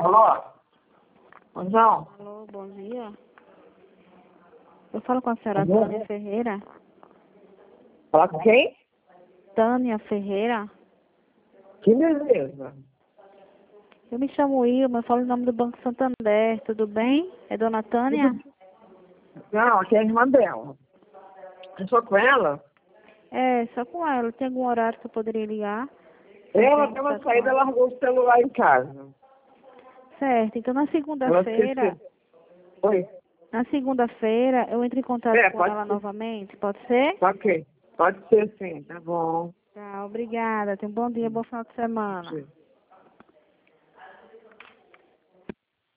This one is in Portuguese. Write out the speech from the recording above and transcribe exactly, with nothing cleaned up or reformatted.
Alô? João? Alô, bom dia. Eu falo com a senhora Alô? Tânia Ferreira. Fala com quem? Tânia Ferreira. Que beleza. Eu me chamo Ilma, eu falo em nome do Banco Santander, tudo bem? É dona Tânia? Não, aqui é a irmã dela. Eu sou com ela? É, só com ela. Tem algum horário que eu poderia ligar? Ela Tem deu uma contato com saída, ela. largou o celular em casa. Certo, então na Ela segunda-feira, esqueceu. Oi? na segunda-feira eu entro em contato É, com pode ela ser. novamente, pode ser? Ok. Pode ser sim, tá bom. Tá, obrigada. Tenha um bom dia, bom final de semana. Sim.